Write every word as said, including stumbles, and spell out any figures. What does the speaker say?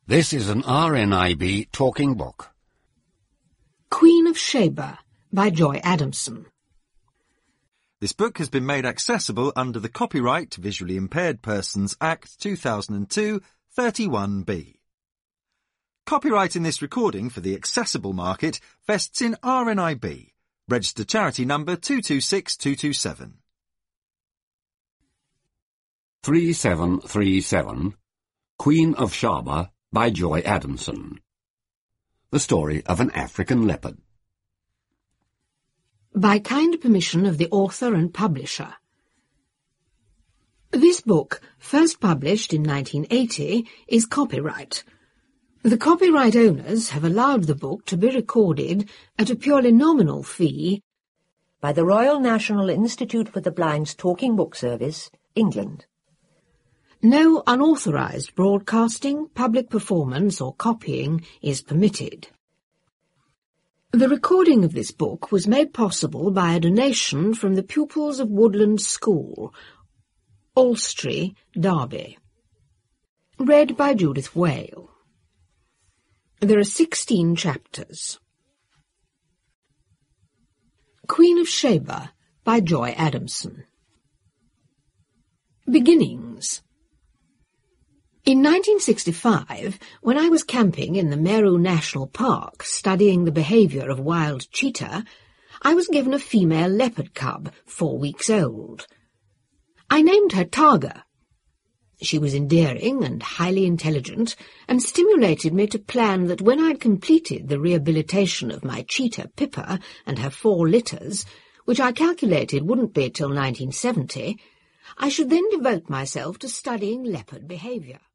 This is an R N I B talking book. Queen of Sheba by Joy Adamson. This book has been made accessible under the Copyright Visually Impaired Persons Act two thousand two, thirty-one B. Copyright in this recording for the accessible market vests in R N I B, registered charity number two two six two two seven. three seven three seven, Queen of Sheba by Joy Adamson. The story of an African leopard. By kind permission of the author and publisher. This book, first published in nineteen eighty, is copyright. The copyright owners have allowed the book to be recorded at a purely nominal fee by the Royal National Institute for the Blind's Talking Book Service, England. No unauthorised broadcasting, public performance or copying is permitted. The recording of this book was made possible by a donation from the pupils of Woodland School, Alstree, Derby. Read by Judith Whale. There are sixteen chapters. Queen of Sheba by Joy Adamson. Beginnings. In nineteen sixty-five, when I was camping in the Meru National Park studying the behaviour of wild cheetah, I was given a female leopard cub, four weeks old. I named her Targa. She was endearing and highly intelligent, and stimulated me to plan that when I'd completed the rehabilitation of my cheetah Pippa and her four litters, which I calculated wouldn't be till nineteen seventy, I should then devote myself to studying leopard behaviour.